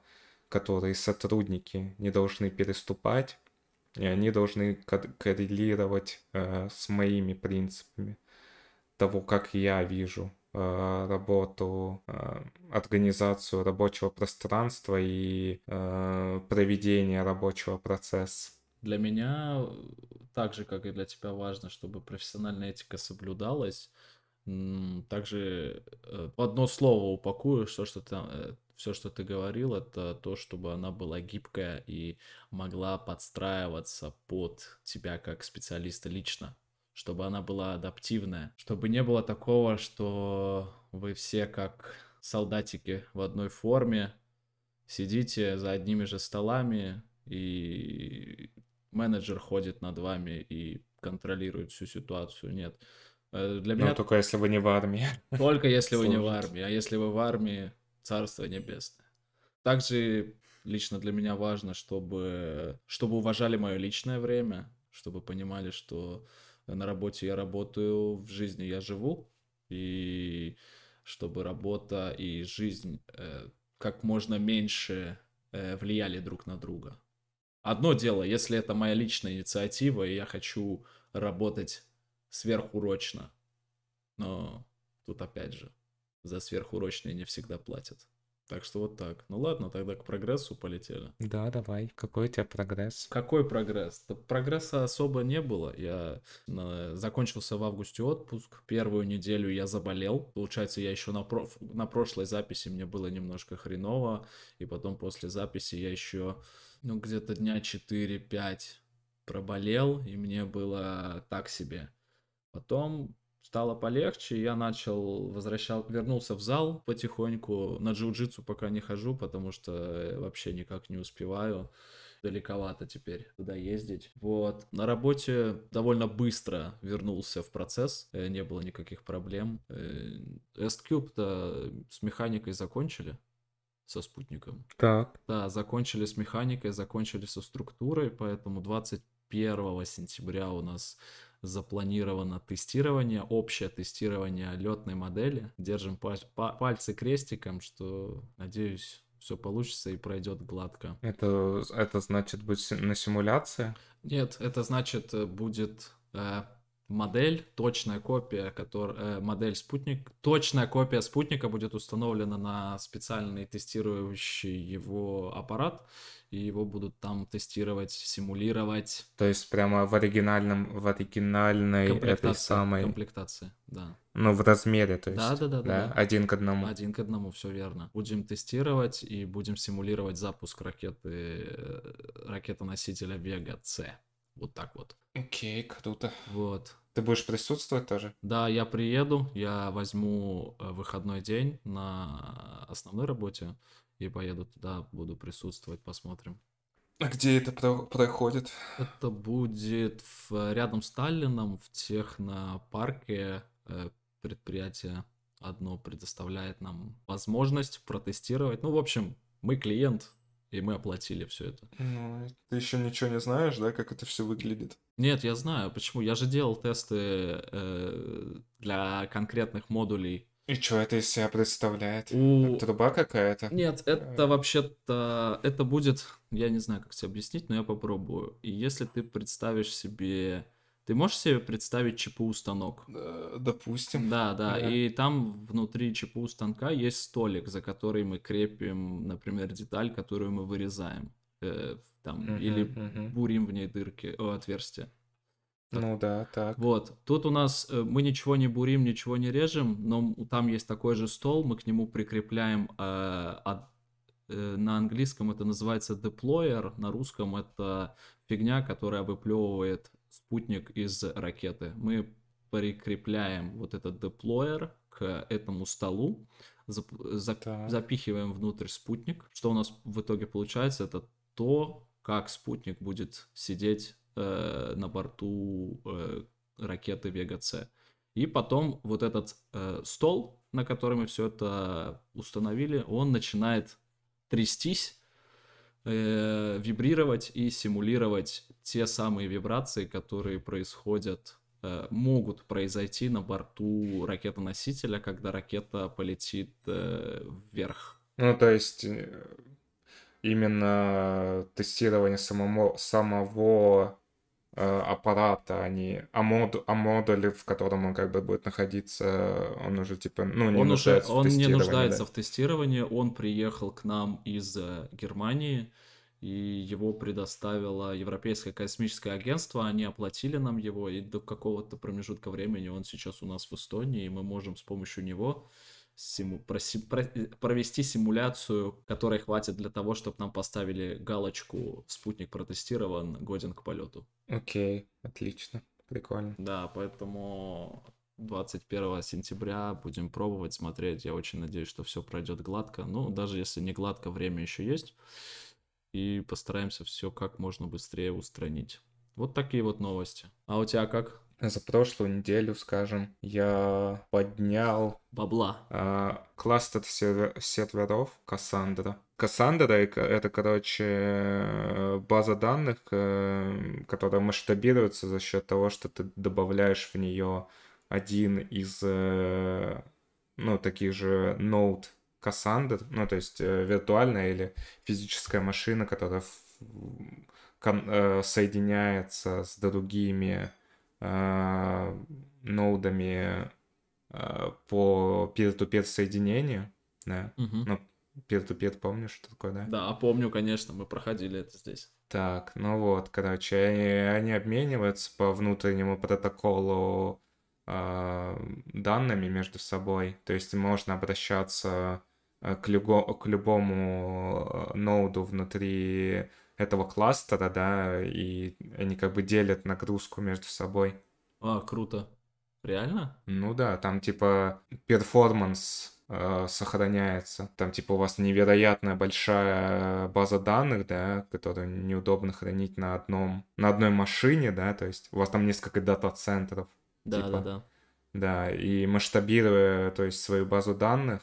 [SPEAKER 2] которые сотрудники не должны переступать, и они должны кор- коррелировать э, с моими принципами того, как я вижу э, работу, э, организацию рабочего пространства и э, проведение рабочего процесса.
[SPEAKER 1] Для меня, э, так же, как и для тебя, важно, чтобы профессиональная этика соблюдалась. М, Также э, в одно слово упакую, все, что ты, все, что ты говорил, это то, чтобы она была гибкая и могла подстраиваться под тебя как специалиста лично, чтобы она была адаптивная, чтобы не было такого, что вы все как солдатики в одной форме, сидите за одними же столами, и менеджер ходит над вами и контролирует всю ситуацию. Нет. Э, Для
[SPEAKER 2] Ну,
[SPEAKER 1] меня
[SPEAKER 2] только если вы не в армии
[SPEAKER 1] только если вы не в
[SPEAKER 2] служите.
[SPEAKER 1] армии, а если вы в армии, царство небесное. Также лично для меня важно, чтобы, чтобы уважали мое личное время, чтобы понимали, что на работе я работаю, в жизни я живу, и чтобы работа и жизнь э, как можно меньше э, влияли друг на друга. Одно дело, если это моя личная инициатива, и я хочу работать сверхурочно, но тут опять же, за сверхурочные не всегда платят. Так что вот так. Ну ладно, тогда к прогрессу полетели.
[SPEAKER 2] Да, давай. Какой у тебя прогресс?
[SPEAKER 1] Какой прогресс? Да прогресса особо не было. Я э, закончился в августе отпуск. Первую неделю я заболел. Получается, я еще на, про- на прошлой записи мне было немножко хреново. И потом после записи я еще, ну, где-то дня четыре-пять проболел. И мне было так себе. Потом стало полегче, и я начал возвращал, вернулся в зал потихоньку. На джиу-джитсу пока не хожу, потому что э, вообще никак не успеваю. Далековато теперь туда ездить. Вот. На работе довольно быстро вернулся в процесс, э, не было никаких проблем. Э, S-Cube-то с механикой закончили, со спутником.
[SPEAKER 2] Так.
[SPEAKER 1] Да, закончили с механикой, закончили со структурой, поэтому двадцать первого сентября у нас запланировано тестирование, общее тестирование летной модели. Держим па- па- пальцы крестиком, что, надеюсь, все получится и пройдет гладко.
[SPEAKER 2] Это, это значит быть си- на симуляции?
[SPEAKER 1] Нет, это значит э, будет э, модель, точная копия, которая, модель спутник, точная копия спутника будет установлена на специальный тестирующий его аппарат, и его будут там тестировать, симулировать.
[SPEAKER 2] То есть прямо в оригинальном, в оригинальной этой
[SPEAKER 1] Комплектация,
[SPEAKER 2] самой,
[SPEAKER 1] комплектация, да.
[SPEAKER 2] ну, в размере, то
[SPEAKER 1] Да,
[SPEAKER 2] есть,
[SPEAKER 1] да, да, да,
[SPEAKER 2] да,
[SPEAKER 1] да.
[SPEAKER 2] один к одному.
[SPEAKER 1] Один к одному, все верно. Будем тестировать и будем симулировать запуск ракеты, э, ракетоносителя Вега-С. Вот так вот.
[SPEAKER 2] Окей, круто.
[SPEAKER 1] Вот.
[SPEAKER 2] Ты будешь присутствовать тоже?
[SPEAKER 1] Да, я приеду, я возьму э, выходной день на основной работе и поеду туда, буду присутствовать, посмотрим.
[SPEAKER 2] А где это про- проходит?
[SPEAKER 1] Это будет в, рядом с Таллином, в технопарке. э, Предприятие одно предоставляет нам возможность протестировать. Ну, в общем, мы клиент, и мы оплатили все это.
[SPEAKER 2] Ну, ты еще ничего не знаешь, да, как это все выглядит?
[SPEAKER 1] Нет, я знаю, почему. Я же делал тесты э, для конкретных модулей.
[SPEAKER 2] И что это из себя представляет?
[SPEAKER 1] У...
[SPEAKER 2] Труба какая-то?
[SPEAKER 1] Нет, это
[SPEAKER 2] Э,
[SPEAKER 1] вообще-то, это будет, я не знаю, как тебе объяснить, но я попробую. И если ты представишь себе, ты можешь себе представить ЧПУ станок?
[SPEAKER 2] да, допустим.
[SPEAKER 1] Да, да,
[SPEAKER 2] Ага.
[SPEAKER 1] и там внутри ЧПУ станка есть столик, за который мы крепим, например, деталь, которую мы вырезаем, э, там, или
[SPEAKER 2] Мгм, мгм.
[SPEAKER 1] бурим в ней дырки, о, отверстия. Так.
[SPEAKER 2] Ну да, так.
[SPEAKER 1] Вот, тут у нас э, мы ничего не бурим, ничего не режем, но м- там есть такой же стол, мы к нему прикрепляем, э, от- э, на английском это называется деплойер, на русском это фигня, которая выплевывает спутник из ракеты. Мы прикрепляем вот этот деплойер к этому столу, зап- за-
[SPEAKER 2] Так.
[SPEAKER 1] запихиваем внутрь спутник. Что у нас в итоге получается, это то, как спутник будет сидеть э, на борту э, ракеты Вега-С. И потом вот этот э, стол, на который мы все это установили, он начинает трястись, э, вибрировать и симулировать те самые вибрации, которые происходят, э, могут произойти на борту ракетоносителя, когда ракета полетит э, вверх.
[SPEAKER 2] Ну, то есть, э, именно тестирование самого, самого э, аппарата, а не а, мод, а модуль, в котором он как бы будет находиться, он уже типа, ну, не
[SPEAKER 1] Он уже,
[SPEAKER 2] нуждается в
[SPEAKER 1] он не
[SPEAKER 2] тестировании, да.
[SPEAKER 1] нуждается в тестировании, он приехал к нам из э, Германии, и его предоставило Европейское космическое агентство, они оплатили нам его, и до какого-то промежутка времени он сейчас у нас в Эстонии, и мы можем с помощью него симу- проси- про- э, провести симуляцию, которой хватит для того, чтобы нам поставили галочку «Спутник протестирован, годен к полету».
[SPEAKER 2] Окей, отлично, прикольно.
[SPEAKER 1] Да, поэтому двадцать первого сентября будем пробовать смотреть. Я очень надеюсь, что все пройдет гладко. Ну, даже если не гладко, время еще есть. И постараемся все как можно быстрее устранить. Вот такие вот новости. А у тебя как?
[SPEAKER 2] За прошлую неделю, скажем, я поднял
[SPEAKER 1] Бабла.
[SPEAKER 2] а, кластер сервер- серверов Cassandra. Cassandra — это, короче, э, база данных, э, которая масштабируется за счет того, что ты добавляешь в нее один из, э, ну, таких же ноут Cassandra, ну, то есть э, виртуальная или физическая машина, которая в- кон- э, соединяется с другими э, ноудами э, по peer-to-peer соединению, да.
[SPEAKER 1] Мгм.
[SPEAKER 2] Ну, peer-to-peer, помнишь, что такое, да?
[SPEAKER 1] Да, помню, конечно, мы проходили это здесь.
[SPEAKER 2] Так, ну вот, короче, они, они обмениваются по внутреннему протоколу э, данными между собой. То есть можно обращаться э, к, люго- к любому э, ноуду внутри этого кластера, да, и они как бы делят нагрузку между собой.
[SPEAKER 1] А, круто. Реально?
[SPEAKER 2] Ну да, там типа перформанс э, сохраняется. Там типа у вас невероятно большая база данных, да, которую неудобно хранить на одном, на одной машине, да, то есть у вас там несколько дата-центров,
[SPEAKER 1] Да, да,
[SPEAKER 2] типа,
[SPEAKER 1] да.
[SPEAKER 2] да, и масштабируя, то есть свою базу данных,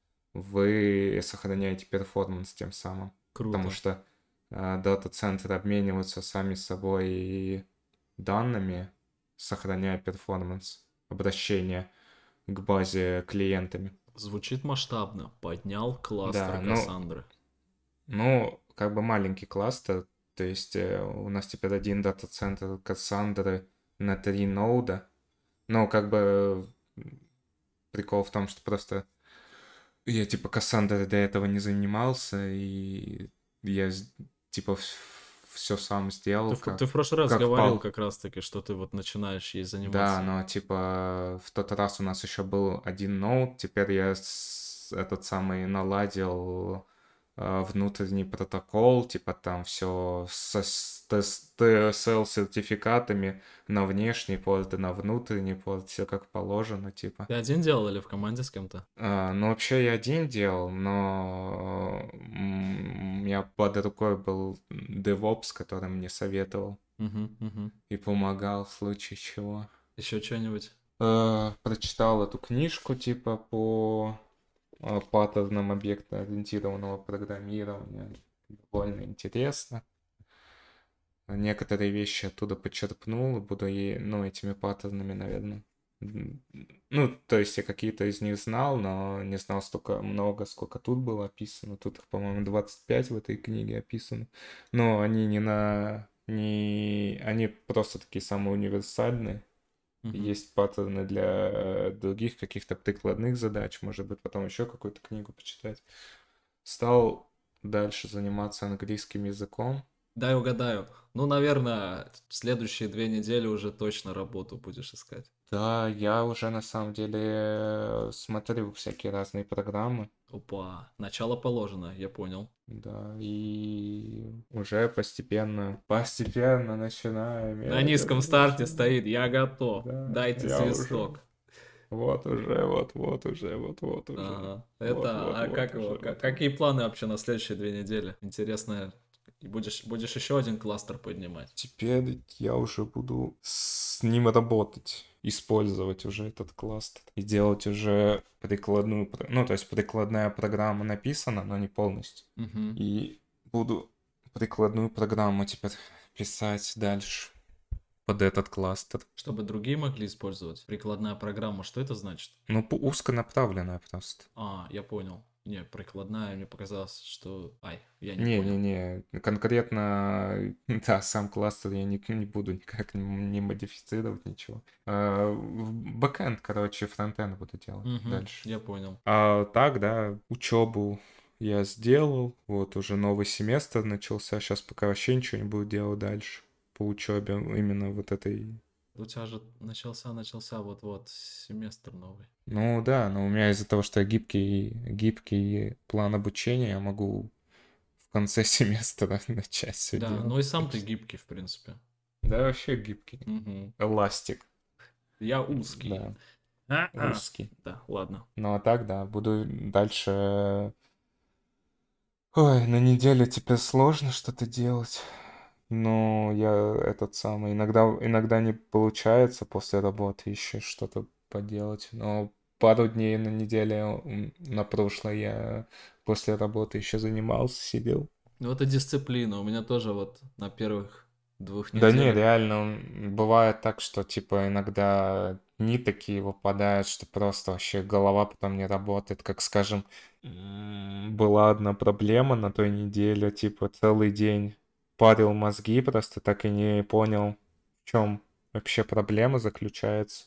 [SPEAKER 2] вы сохраняете перформанс тем самым, потому
[SPEAKER 1] Круто.
[SPEAKER 2] что э, дата-центры обмениваются сами собой данными, сохраняя перформанс обращения к базе клиентами.
[SPEAKER 1] Звучит масштабно. Поднял кластер
[SPEAKER 2] Да, ну,
[SPEAKER 1] Кассандры.
[SPEAKER 2] ну, как бы маленький кластер, то есть э, у нас теперь один дата-центр Кассандры на три ноуда, но как бы м, прикол в том, что просто я типа Кассандрой до этого не занимался, и я с- типа все сам сделал,
[SPEAKER 1] Ты, в-
[SPEAKER 2] как,
[SPEAKER 1] ты в прошлый раз
[SPEAKER 2] как
[SPEAKER 1] говорил
[SPEAKER 2] пал.
[SPEAKER 1] как раз-таки, что ты вот начинаешь ей
[SPEAKER 2] Да,
[SPEAKER 1] заниматься.
[SPEAKER 2] но типа в тот раз у нас еще был один ноут, теперь я с- этот самый наладил э, внутренний протокол, типа там все со с ти эс эл сертификатами на внешний порт и на внутренний порт, все как положено, типа.
[SPEAKER 1] Ты один делал или в команде с кем-то?
[SPEAKER 2] А, ну, вообще я один делал, но м, у меня под рукой был DevOps, который мне советовал
[SPEAKER 1] Угу, угу.
[SPEAKER 2] и помогал в случае чего.
[SPEAKER 1] Еще что-нибудь?
[SPEAKER 2] Э, прочитал эту книжку типа по э, паттернам объектно-ориентированного программирования. Довольно интересно. Некоторые вещи оттуда подчерпнул, и буду и, ну, этими паттернами, наверное. м, Ну, то есть я какие-то из них знал, но не знал столько много, сколько тут было описано. Тут их, по-моему, двадцать пять в этой книге описано. Но они не на... Не... Они просто такие самые универсальные.
[SPEAKER 1] Угу.
[SPEAKER 2] Есть паттерны для других каких-то прикладных задач, может быть, потом еще какую-то книгу почитать. Стал дальше заниматься английским языком.
[SPEAKER 1] Дай угадаю. Ну, наверное, в следующие две недели уже точно работу будешь искать.
[SPEAKER 2] Да, я уже на самом деле э, смотрю всякие разные программы,
[SPEAKER 1] Опа, начало положено, я понял.
[SPEAKER 2] да, и уже постепенно, постепенно начинаю
[SPEAKER 1] На
[SPEAKER 2] иметь
[SPEAKER 1] низком
[SPEAKER 2] это
[SPEAKER 1] старте
[SPEAKER 2] начинаю.
[SPEAKER 1] стоит «Я готов,
[SPEAKER 2] Да,
[SPEAKER 1] дайте
[SPEAKER 2] я уже,
[SPEAKER 1] свисток».
[SPEAKER 2] вот уже, вот, вот уже, вот, вот уже,
[SPEAKER 1] Ага.
[SPEAKER 2] вот,
[SPEAKER 1] Это,
[SPEAKER 2] вот,
[SPEAKER 1] а
[SPEAKER 2] вот
[SPEAKER 1] как
[SPEAKER 2] уже,
[SPEAKER 1] его, ка-
[SPEAKER 2] вот, вот.
[SPEAKER 1] какие планы вообще на следующие две недели? Интересно, и будешь, будешь еще один кластер поднимать?
[SPEAKER 2] Теперь я уже буду с ним работать, использовать уже этот кластер и делать уже прикладную, про- ну, то есть прикладная программа написана, но не полностью.
[SPEAKER 1] Мгм.
[SPEAKER 2] И буду прикладную программу теперь писать дальше под этот кластер.
[SPEAKER 1] Чтобы другие могли использовать. Прикладная программа, что это значит?
[SPEAKER 2] Ну, по- узконаправленная просто.
[SPEAKER 1] А, я понял. Не, прикладная, мне показалось, что... Ай, я не понял.
[SPEAKER 2] Не-не-не, конкретно, да, сам кластер я не, не буду никак не, не модифицировать ничего. А, в бэкэнд, короче, фронтенд буду делать
[SPEAKER 1] Мгм,
[SPEAKER 2] дальше.
[SPEAKER 1] я понял.
[SPEAKER 2] А так, да, учебу я сделал, вот уже новый семестр начался, сейчас пока вообще ничего не буду делать дальше по учебе, именно вот этой.
[SPEAKER 1] У тебя же начался, начался вот-вот семестр новый.
[SPEAKER 2] Ну да, но у меня из-за того, что я гибкий, гибкий план обучения, я могу в конце семестра начать все
[SPEAKER 1] Да,
[SPEAKER 2] делать.
[SPEAKER 1] ну и сам
[SPEAKER 2] Так
[SPEAKER 1] ты
[SPEAKER 2] что-
[SPEAKER 1] гибкий, в принципе.
[SPEAKER 2] Да, вообще гибкий.
[SPEAKER 1] Мгм.
[SPEAKER 2] Эластик,
[SPEAKER 1] Я узкий.
[SPEAKER 2] да,
[SPEAKER 1] А-а.
[SPEAKER 2] узкий.
[SPEAKER 1] Да, ладно.
[SPEAKER 2] Ну а так, да, буду дальше. Ой, на неделе теперь сложно что-то делать. Но я этот самый, иногда, иногда не получается после работы еще что-то поделать. Но пару дней на неделе, м, на прошлой я после работы еще занимался, сидел.
[SPEAKER 1] Ну это дисциплина. У меня тоже вот на первых двух
[SPEAKER 2] Да не,
[SPEAKER 1] неделях.
[SPEAKER 2] реально, м, бывает так, что типа иногда дни такие выпадают, что просто вообще голова потом не работает. Как, скажем, м, была одна проблема на той неделе, типа целый день парил мозги, просто так и не понял, в чем вообще проблема заключается.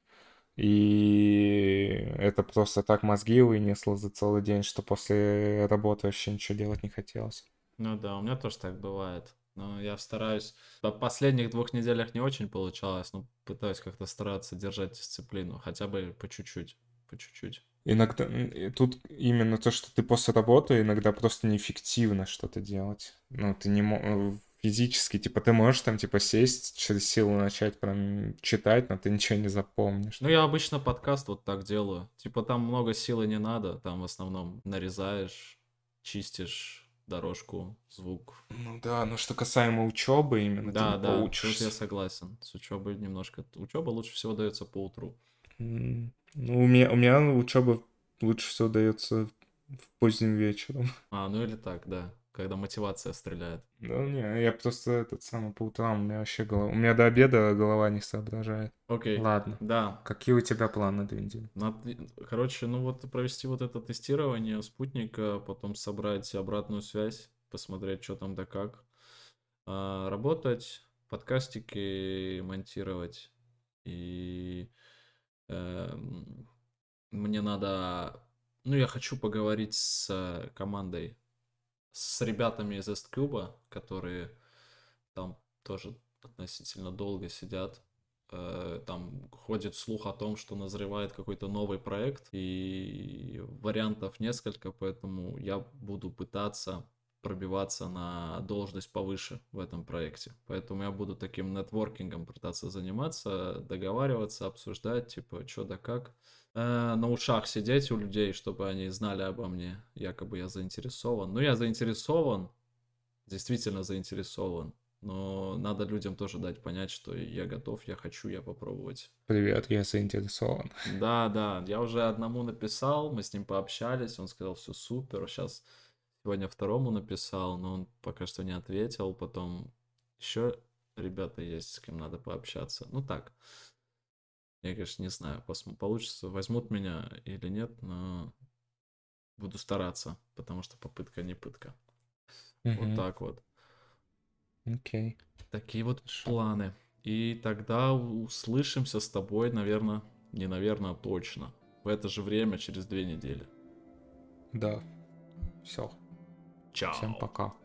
[SPEAKER 2] И это просто так мозги вынесло за целый день, что после работы вообще ничего делать не хотелось.
[SPEAKER 1] Ну да, у меня тоже так бывает. Но я стараюсь... По последних двух неделях не очень получалось, но пытаюсь как-то стараться держать дисциплину. Хотя бы по чуть-чуть. По чуть-чуть.
[SPEAKER 2] Иногда м, и тут именно то, что ты после работы иногда просто неэффективно что-то делать. Ну, ты не мо- физически, типа, ты можешь там, типа, сесть, через силу начать прям читать, но ты ничего не запомнишь.
[SPEAKER 1] Ну, я обычно подкаст вот так делаю. Типа там много силы не надо. Там в основном нарезаешь, чистишь дорожку, звук.
[SPEAKER 2] Ну да, но что касаемо учебы, именно ты не
[SPEAKER 1] Да, да, тут я
[SPEAKER 2] поучишься.
[SPEAKER 1] согласен. С учебой немножко... Учеба лучше всего дается по утру.
[SPEAKER 2] М, Ну, у меня, у меня учеба лучше всего дается в поздним вечером.
[SPEAKER 1] А, ну или так, да. Когда мотивация стреляет.
[SPEAKER 2] Да не, я просто этот самый по утрам, у меня вообще голова... У меня до обеда голова не соображает.
[SPEAKER 1] Окей,
[SPEAKER 2] Ладно.
[SPEAKER 1] да.
[SPEAKER 2] Какие у тебя планы на две недели?
[SPEAKER 1] Над- Короче, ну вот провести вот это тестирование спутника, потом собрать обратную связь, посмотреть, что там да как. А, работать, подкастики монтировать. И эм, мне надо... Ну, я хочу поговорить с э, командой, с ребятами из Эсткьюба, которые там тоже относительно долго сидят. Э, Там ходит слух о том, что назревает какой-то новый проект, и вариантов несколько, поэтому я буду пытаться пробиваться на должность повыше в этом проекте. Поэтому я буду таким нетворкингом пытаться заниматься, договариваться, обсуждать, типа, что да как. Э, На ушах сидеть у людей, чтобы они знали обо мне, якобы я заинтересован. Ну, я заинтересован, действительно заинтересован. Но надо людям тоже дать понять, что я готов, я хочу, я попробовать.
[SPEAKER 2] Привет, я заинтересован.
[SPEAKER 1] Да, да, я уже одному написал, мы с ним пообщались, он сказал, все супер. Сейчас сегодня второму написал, но он пока что не ответил. Потом еще ребята есть, с кем надо пообщаться. Ну так, я, конечно, не знаю, посм- получится, возьмут меня или нет, но буду стараться, потому что попытка не пытка. Вот
[SPEAKER 2] Угу,
[SPEAKER 1] так вот.
[SPEAKER 2] окей,
[SPEAKER 1] Такие вот
[SPEAKER 2] хорошо.
[SPEAKER 1] планы. И тогда услышимся с тобой, наверное, не наверное, а точно. В это же время через две недели.
[SPEAKER 2] Да, все. Всем
[SPEAKER 1] Чао.
[SPEAKER 2] пока.